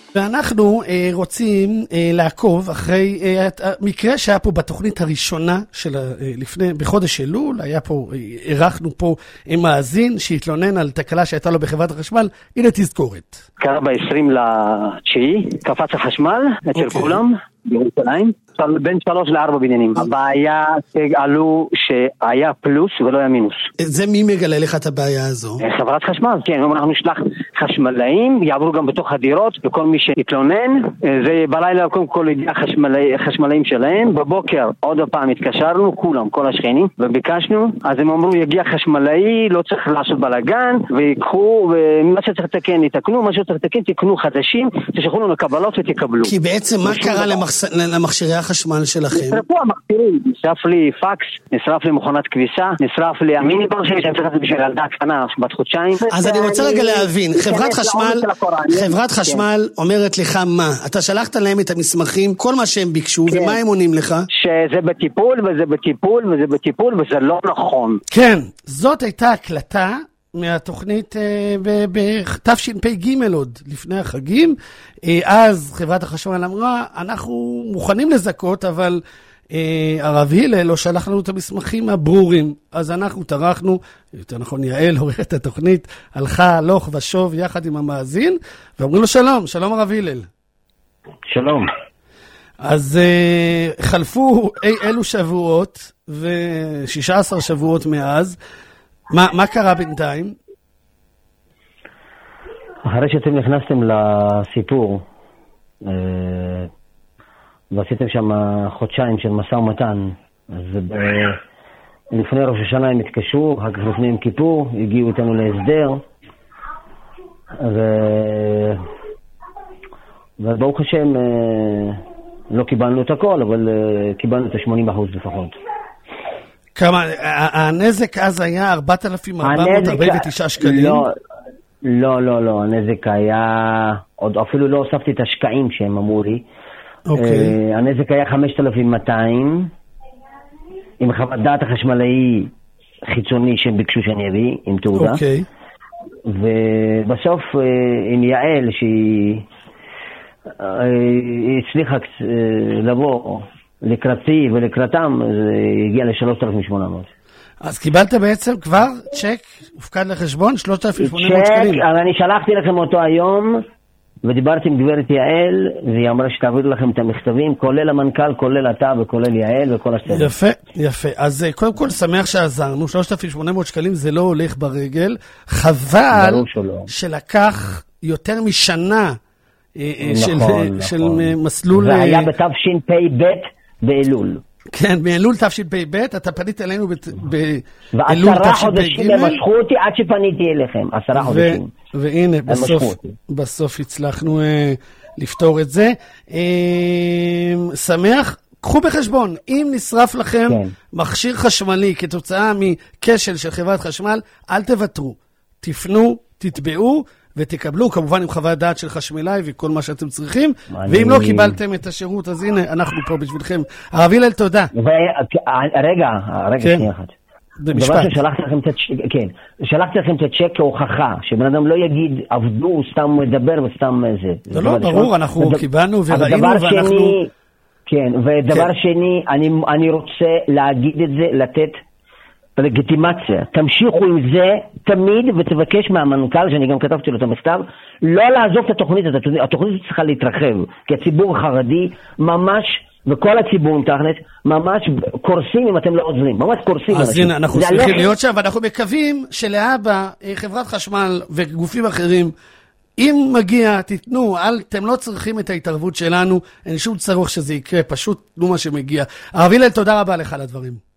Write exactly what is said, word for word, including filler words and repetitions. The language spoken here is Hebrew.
ואנחנו אה, רוצים אה, לעקוב אחרי אה, המקרה שהיה פה בתוכנית הראשונה של אה, לפני, בחודש אלול, היה פה, אה, ערכנו פה עם מאזין שהתלונן על תקלה שהייתה לו בחברת החשמל. הנה תזכורת. קרה ב-עשרים לתשיעי, קפץ החשמל אצל okay. כולם בירושלים, בין שלוש לארבע בניינים. הבעיה עלו שהיה פלוס ולא היה מינוס. זה מי מגלה לך את הבעיה הזו? חברת חשמל, כן, אנחנו נשלח חשמלאים, יעברו גם בתוך הדירות, וכל מי שהתלונן, זה בלילה קודם כל הגיע חשמלאים, חשמלאים שלהם, בבוקר עוד פעם התקשרנו, כולם, כל השכנים, וביקשנו, אז הם אמרו, יגיע חשמלאי, לא צריך לעשות בלגן, ויקחו, ומה שצריך לתקן, יתקנו, מה שצריך לתקן, תקנו חדשים, תשלחו לנו לקבלות ותקבלו. כי בעצם מה קרה למכשירי החשמל שלכם? נשרפו המכשירים, נשרף לי פקס, נשרף לי מכונת כביסה, נשרף לי המיניבר שלי, שאני צריך את זה בשביל ילדה קטנה, בת חודשיים. אז אני רוצה רגע להבין, חברת חשמל, חברת חשמל אומרת לך מה? אתה שלחת להם את המסמכים, כל מה שהם ביקשו, ומה הם עונים לך? שזה בטיפול, וזה בטיפול, וזה בטיפול, וזה לא נכון. כן, זאת הייתה הקלטה מהתוכנית ב-תשפ"ג עוד לפני החגים. אז חברת החשמל אמרה, אנחנו מוכנים לזכות, אבל הרב הלל לא שלח לנו את המסמכים הברורים. אז אנחנו טרחנו, יותר נכון יעל עורכת התוכנית, הלכה הלוך ושוב יחד עם המאזין, ואומרים לו שלום, שלום הרב הלל. שלום. אז חלפו אי אלו שבועות, ו-שישה עשר שבועות מאז, מה, מה קרה בינתיים? אחרי שאתם נכנסתם לסיפור, אה, ועשיתם שם חודשיים של משא ומתן, אז ב... לפני ראש השנה הם התקשרו, אחר כך לפני עם כיפור, הגיעו איתנו להסדר, ו... וברוך השם אה, לא קיבלנו את הכל, אבל אה, קיבלנו את ה-שמונים אחוז לפחות. כמה, הנזק אז היה ארבעת אלפים ארבע מאות ארבעים ותשע שקלים? לא, לא, לא, לא, הנזק היה, עוד אפילו לא הוספתי את השקעים שהם אמרו לי. אוקיי. הנזק היה חמשת אלפים ומאתיים, עם חוות דעת החשמלאי חיצוני שהם ביקשו שאני אביא, עם תעודה. אוקיי. ובסוף עם יעל שהיא הצליחה לבוא לקראתי ולקראתם, זה הגיע ל-שלושת אלפים ושמונה מאות. אז קיבלת בעצם כבר צ'ק, הופקד לחשבון, שלושת אלפים ושמונה מאות שקלים. צ'ק, אבל אני שלחתי לכם אותו היום, ודיברתי עם גברת יעל, והיא אמרה שתעבירו לכם את המכתבים, כולל המנכ"ל, כולל אתה וכולל יעל וכל הסדר. יפה, יפה. אז קודם כל שמח שעזרנו, שלושת אלפים ושמונה מאות שקלים זה לא הולך ברגל, חבל שלקח יותר משנה של, נכון, של נכון. מסלול... זה היה בתשפ"ב באלול. כן, באלול תשפ"ב, אתה פנית אלינו באלול תשפ"ג. ועשרה חודשים הם משכו אותי עד שפניתי אליכם, עשרה חודשים. והנה, בסוף, בסוף הצלחנו אה, לפתור את זה. אה, שמח, קחו בחשבון, אם נשרף לכם כן. מכשיר חשמלי כתוצאה מכשל של חברת חשמל, אל תוותרו. תפנו, תתבעו, ותקבלו, כמובן עם חוות דעת של חשמלאי וכל מה שאתם צריכים, אני... ואם לא קיבלתם את השירות, אז הנה, אנחנו פה בשבילכם. הרב הלל, תודה. ו... רגע, רגע, כן. שנייה אחת. במשפט. דבר ששלחתי לכם את הצ'ק, כן, שלחתי לכם את הצ'ק כהוכחה, שבן אדם לא יגיד, עבדו, סתם מדבר וסתם זה. לא, לא, ברור, אנחנו וד... קיבלנו וראינו, ואנחנו... שני, כן, ודבר כן. שני, אני, אני רוצה להגיד את זה, לתת לגיטימציה. תמשיכו עם זה תמיד, ותבקש מהמנכ"ל, שאני גם כתבתי לו את המכתב, לא לעזוב את התוכנית הזאת. התוכנית צריכה להתרחב, כי הציבור החרדי ממש, וכל הציבור תכלס, ממש קורסים אם אתם לא עוזרים. ממש קורסים. אז הנה, אנחנו צריכים להיות שם, ואנחנו מקווים שלאבא, חברת חשמל וגופים אחרים, אם מגיע, תתנו, אל, אתם לא צריכים את ההתערבות שלנו, אין שום צורך שזה יקרה, פשוט תנו מה שמגיע. הרב הלל, תודה רבה לך על הדברים.